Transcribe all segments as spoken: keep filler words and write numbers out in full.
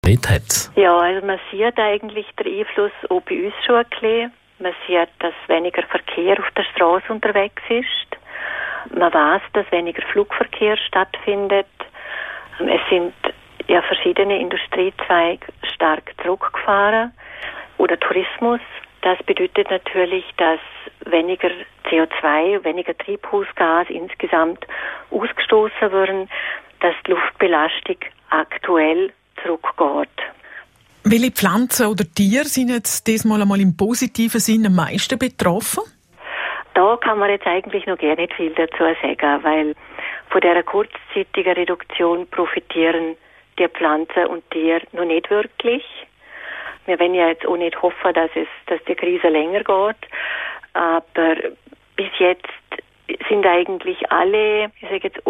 hat. Ja, also man sieht eigentlich den Einfluss auch bei uns schon ein bisschen. Man sieht, dass weniger Verkehr auf der Straße unterwegs ist. Man weiß, dass weniger Flugverkehr stattfindet. Es sind ja verschiedene Industriezweige stark zurückgefahren. Oder Tourismus. Das bedeutet natürlich, dass weniger C O zwei, weniger Treibhausgas insgesamt ausgestoßen werden, dass die Luftbelastung aktuell zurückgeht. Welche Pflanzen oder Tiere sind jetzt diesmal einmal im positiven Sinne am meisten betroffen? Da kann man jetzt eigentlich noch gar nicht viel dazu sagen, weil von dieser kurzzeitigen Reduktion profitieren die Pflanzen und Tiere noch nicht wirklich. Wir wollen ja jetzt auch nicht hoffen, dass es, dass die Krise länger geht, aber bis jetzt sind eigentlich alle, ich sage jetzt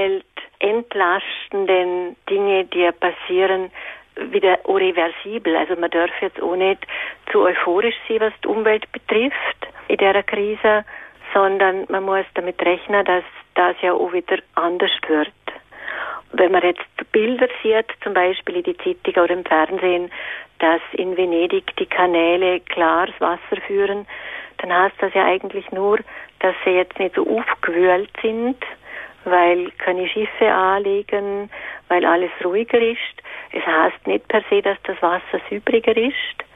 umweltentlastenden Dinge, die passieren, wieder reversibel. Also man darf jetzt auch nicht zu euphorisch sein, was die Umwelt betrifft in dieser Krise, sondern man muss damit rechnen, dass das ja auch wieder anders wird. Wenn man jetzt Bilder sieht, zum Beispiel in die Zeitung oder im Fernsehen, dass in Venedig die Kanäle klares Wasser führen, dann heißt das ja eigentlich nur, dass sie jetzt nicht so aufgewühlt sind, weil keine Schiffe anlegen, weil alles ruhiger ist. Es heißt nicht per se, dass das Wasser übriger ist.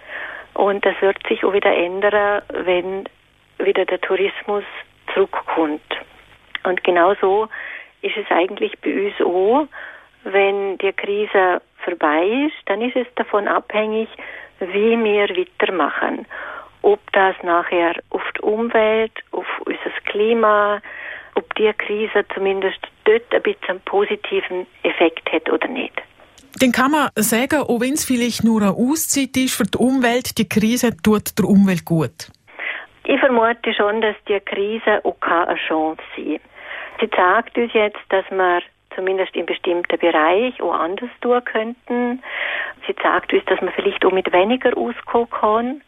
Und das wird sich auch wieder ändern, wenn wieder der Tourismus zurückkommt. Und genau so ist es eigentlich bei uns auch. Wenn die Krise vorbei ist, dann ist es davon abhängig, wie wir weitermachen. Ob das nachher auf die Umwelt, auf unser Klima, ob die Krise zumindest dort ein bisschen einen positiven Effekt hat oder nicht. Dann kann man sagen, auch wenn es vielleicht nur eine Auszeit ist für die Umwelt, die Krise tut der Umwelt gut. Ich vermute schon, dass die Krise auch eine Chance sein kann. Sie zeigt uns jetzt, dass wir zumindest in bestimmten Bereichen auch anders tun könnten. Sie zeigt uns, dass man vielleicht auch mit weniger auskommen kann.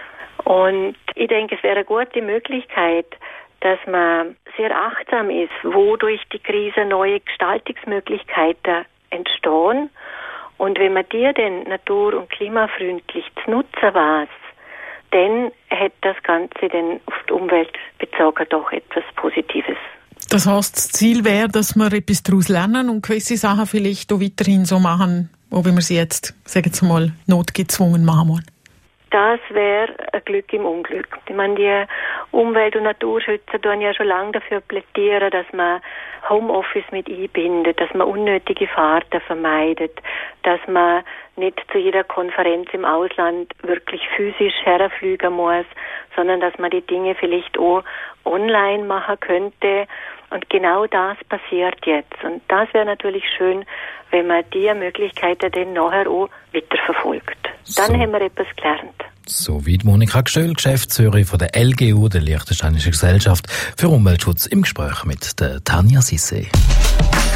Und ich denke, es wäre eine gute Möglichkeit, dass man sehr achtsam ist, wo durch die Krise neue Gestaltungsmöglichkeiten entstehen. Und wenn man die dann natur- und klimafreundlich zu nutzen weiß, dann hat das Ganze dann auf die Umwelt bezogen doch etwas Positives. Das heisst, das Ziel wäre, dass wir etwas daraus lernen und gewisse Sachen vielleicht auch weiterhin so machen, auch wenn wir sie jetzt, sagen wir mal, notgezwungen machen wollen. Das wäre ein Glück im Unglück. Ich meine, die Umwelt- und Naturschützer tun ja schon lange dafür plädieren, dass man Homeoffice mit einbindet, dass man unnötige Fahrten vermeidet, dass man nicht zu jeder Konferenz im Ausland wirklich physisch herfliegen muss, sondern dass man die Dinge vielleicht auch online machen könnte. Und genau das passiert jetzt. Und das wäre natürlich schön, wenn man diese Möglichkeiten dann nachher auch weiterverfolgt. Dann so haben wir etwas gelernt. Soweit Monika Gstöhl, Geschäftsführerin von der L G U, der Liechtensteinischen Gesellschaft für Umweltschutz, im Gespräch mit der Tanja Sisse.